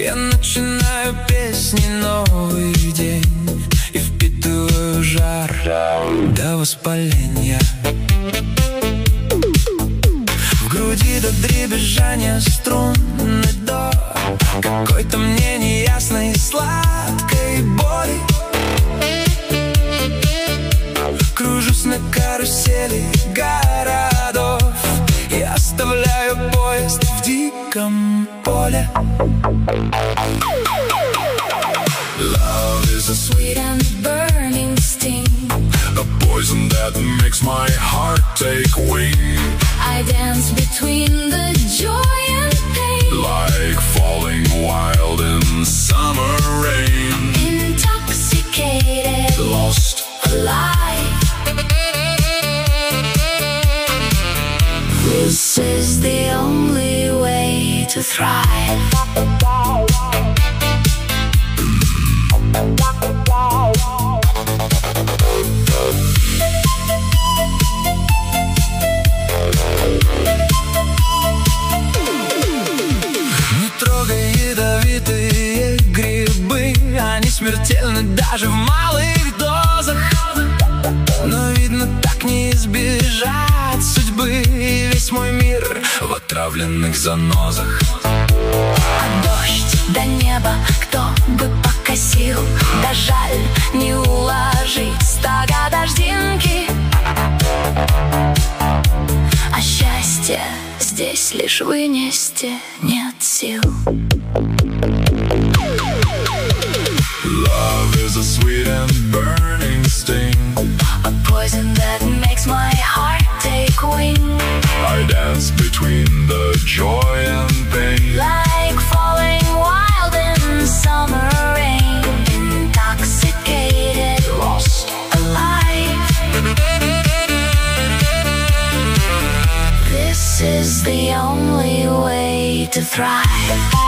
Я начинаю песни новый день и впитываю жар до воспаления. В груди до дребезжания струнный до какой-то мне неясной сладкой боли. Кружусь на карусели городов и оставляю поезд в диком поле. Love is a sweet and burning sting, a poison that makes my heart take wing. I dance between the joy and pain, like falling wild in summer rain. Intoxicated, lost, alive. This is the only way to thrive. Не трогай ядовитые грибы, они смертельны даже в малых дозах. Но видно, так не избежать судьбы, и весь мой мир в отравленных занозах. А дождь до неба кто бы покосил, да жаль не уложить стога дождинки. А счастье здесь лишь вынести нет сил. Love is a sweet and burning sting, A poison that makes my heart take wing. I dance between the joy and pain, Like falling wild in summer rain. Intoxicated, lost, alive. This is the only way to thrive.